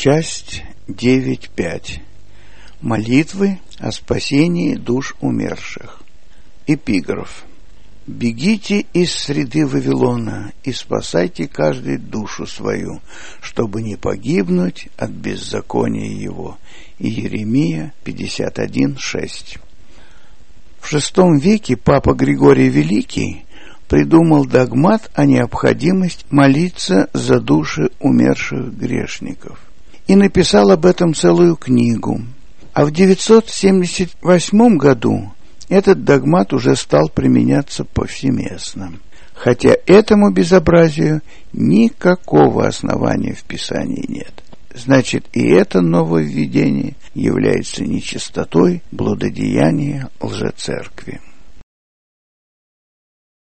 Часть 9.5. Молитвы о спасении душ умерших. Эпиграф. «Бегите из среды Вавилона и спасайте каждый душу свою, чтобы не погибнуть от беззакония его». Иеремия 51.6. В VI веке папа Григорий Великий придумал догмат о необходимости молиться за души умерших грешников и написал об этом целую книгу. А в 978 году этот догмат уже стал применяться повсеместно, хотя этому безобразию никакого основания в Писании нет. Значит, и это нововведение является нечистотой блудодеяния лжецеркви.